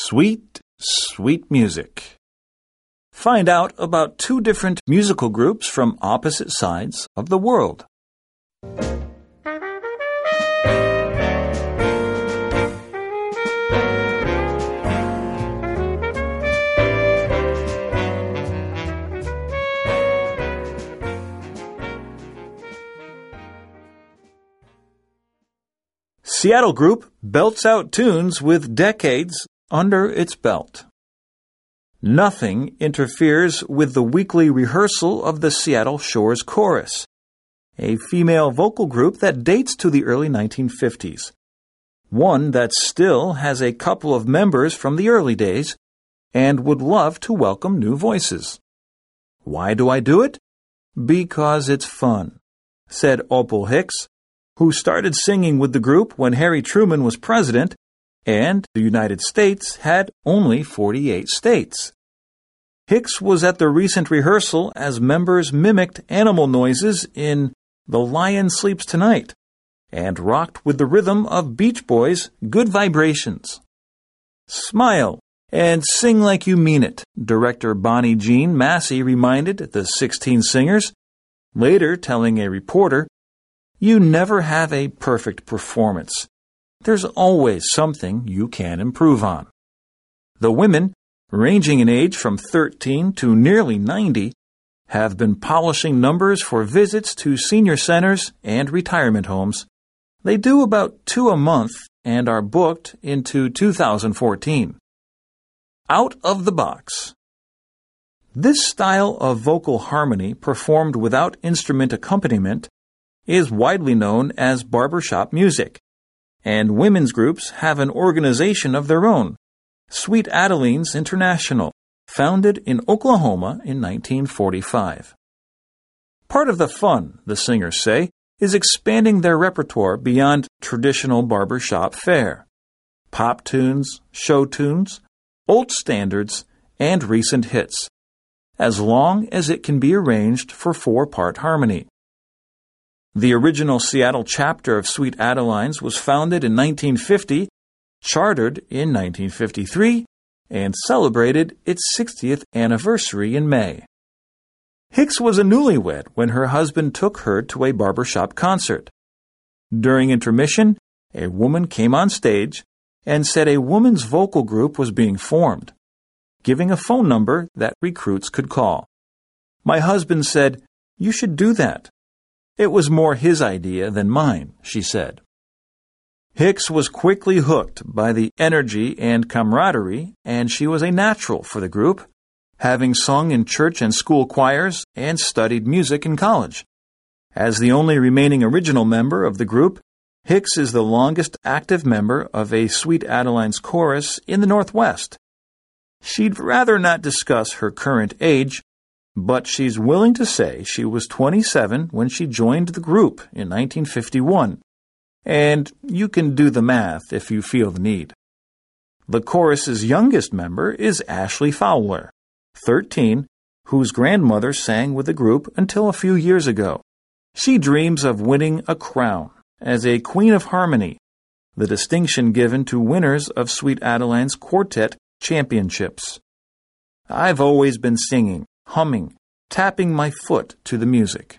Sweet, sweet music. Find out about two different musical groups from opposite sides of the world. Seattle group belts out tunes with decades under its belt. Nothing interferes with the weekly rehearsal of the Seattle Shores Chorus, a female vocal group that dates to the early 1950s. One that still has a couple of members from the early days and would love to welcome new voices. Why do I do it? Because it's fun, said Opal Hicks, who started singing with the group when Harry Truman was president and the United States had only 48 states. Hicks was at the recent rehearsal as members mimicked animal noises in The Lion Sleeps Tonight and rocked with the rhythm of Beach Boys' Good Vibrations. Smile and sing like you mean it, director Bonnie Jean Massey reminded the 16 singers, later telling a reporter, "You never have a perfect performance. There's always something you can improve on." The women, ranging in age from 13 to nearly 90, have been polishing numbers for visits to senior centers and retirement homes. They do about 2 a month and are booked into 2014. Out of the box. This style of vocal harmony performed without instrument accompaniment is widely known as barbershop music, and women's groups have an organization of their own, Sweet Adelines International, founded in Oklahoma in 1945. Part of the fun, the singers say, is expanding their repertoire beyond traditional barbershop fare. Pop tunes, show tunes, old standards, and recent hits, as long as it can be arranged for 4-part harmony. The original Seattle chapter of Sweet Adelines was founded in 1950, chartered in 1953, and celebrated its 60th anniversary in May. Hicks was a newlywed when her husband took her to a barbershop concert. During intermission, a woman came on stage and said a woman's vocal group was being formed, giving a phone number that recruits could call. My husband said, "You should do that." It was more his idea than mine, she said. Hicks was quickly hooked by the energy and camaraderie, and she was a natural for the group, having sung in church and school choirs and studied music in college. As the only remaining original member of the group, Hicks is the longest active member of a Sweet Adelines chorus in the Northwest. She'd rather not discuss her current age, but she's willing to say she was 27 when she joined the group in 1951, and you can do the math if you feel the need. The chorus's youngest member is Ashley Fowler, 13, whose grandmother sang with the group until a few years ago. She dreams of winning a crown as a Queen of Harmony, the distinction given to winners of Sweet Adelines Quartet Championships. "I've always been singing, humming, tapping my foot to the music."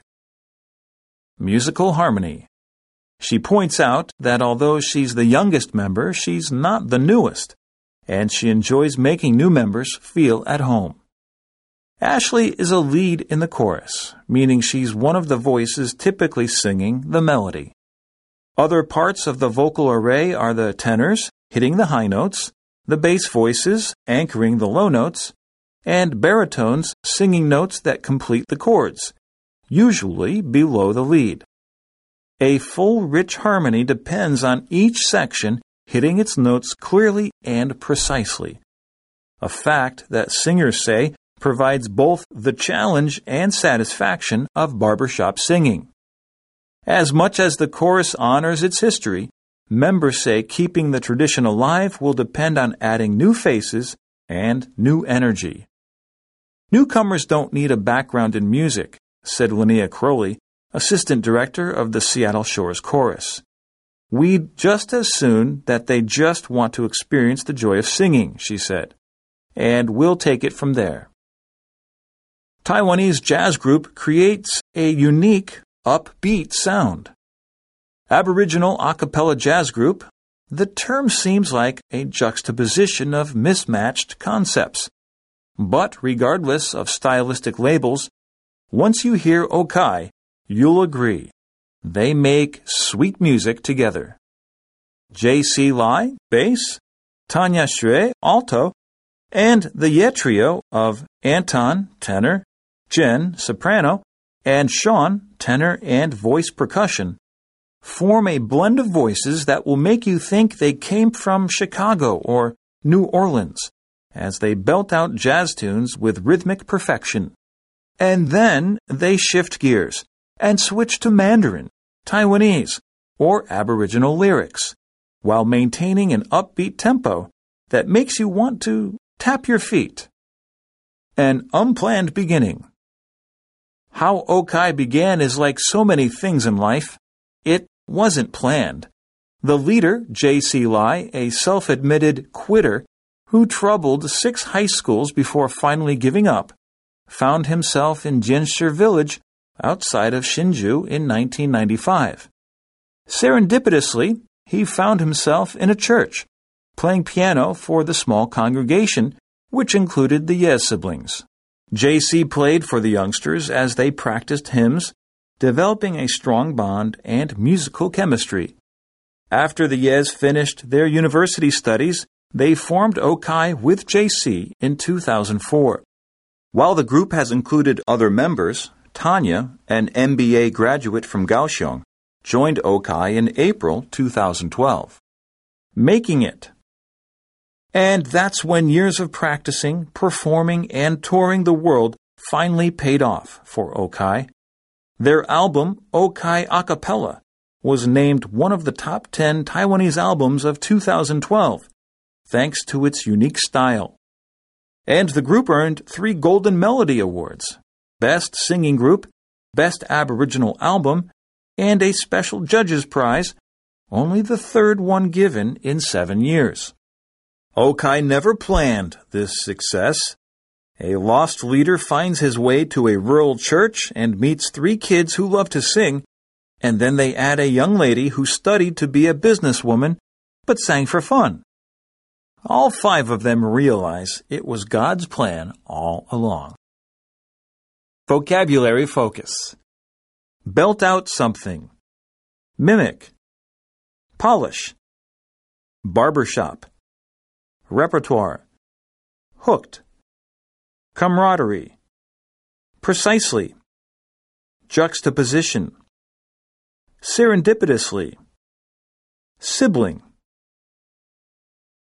Musical harmony. She points out that although she's the youngest member, she's not the newest, and she enjoys making new members feel at home. Ashley is a lead in the chorus, meaning she's one of the voices typically singing the melody. Other parts of the vocal array are the tenors, hitting the high notes, the bass voices, anchoring the low notes, and baritones singing notes that complete the chords, usually below the lead. A full rich harmony depends on each section hitting its notes clearly and precisely, a fact that singers say provides both the challenge and satisfaction of barbershop singing. As much as the chorus honors its history, members say keeping the tradition alive will depend on adding new faces and new energy. Newcomers don't need a background in music, said Linnea Crowley, assistant director of the Seattle Shores Chorus. We'd just as soon that they just want to experience the joy of singing, she said, and we'll take it from there. Taiwanese jazz group creates a unique, upbeat sound. Aboriginal a cappella jazz group, the term seems like a juxtaposition of mismatched concepts. But regardless of stylistic labels, once you hear Okai, you'll agree. They make sweet music together. J.C. Lai, bass, Tanya Xue, alto, and the Ye Trio of Anton, tenor, Jen, soprano, and Sean, tenor and voice percussion, form a blend of voices that will make you think they came from Chicago or New Orleans, as they belt out jazz tunes with rhythmic perfection. And then they shift gears and switch to Mandarin, Taiwanese, or Aboriginal lyrics, while maintaining an upbeat tempo that makes you want to tap your feet. An unplanned beginning. How Okai began is like so many things in life. It wasn't planned. The leader, J.C. Lai, a self-admitted quitter who troubled 6 high schools before finally giving up, found himself in Jianshi village outside of Hsinchu in 1995. Serendipitously, he found himself in a church, playing piano for the small congregation, which included the Ye siblings. J.C. played for the youngsters as they practiced hymns, developing a strong bond and musical chemistry. After the Yes finished their university studies, they formed Okai with J.C. in 2004. While the group has included other members, Tanya, an MBA graduate from Kaohsiung, joined Okai in April 2012. Making it. And that's when years of practicing, performing, and touring the world finally paid off for Okai. Their album, Okai a cappella, was named one of the top 10 Taiwanese albums of 2012, thanks to its unique style. And the group earned 3 Golden Melody Awards, Best Singing Group, Best Aboriginal Album, and a special Judges Prize, only the 3rd one given in 7 years. Okai never planned this success. A lost leader finds his way to a rural church and meets 3 kids who love to sing, and then they add a young lady who studied to be a businesswoman but sang for fun. All 5 of them realize it was God's plan all along. Vocabulary focus. Belt out something. Mimic. Polish. Barbershop. Repertoire. Hooked. Camaraderie. Precisely. Juxtaposition. Serendipitously. Sibling.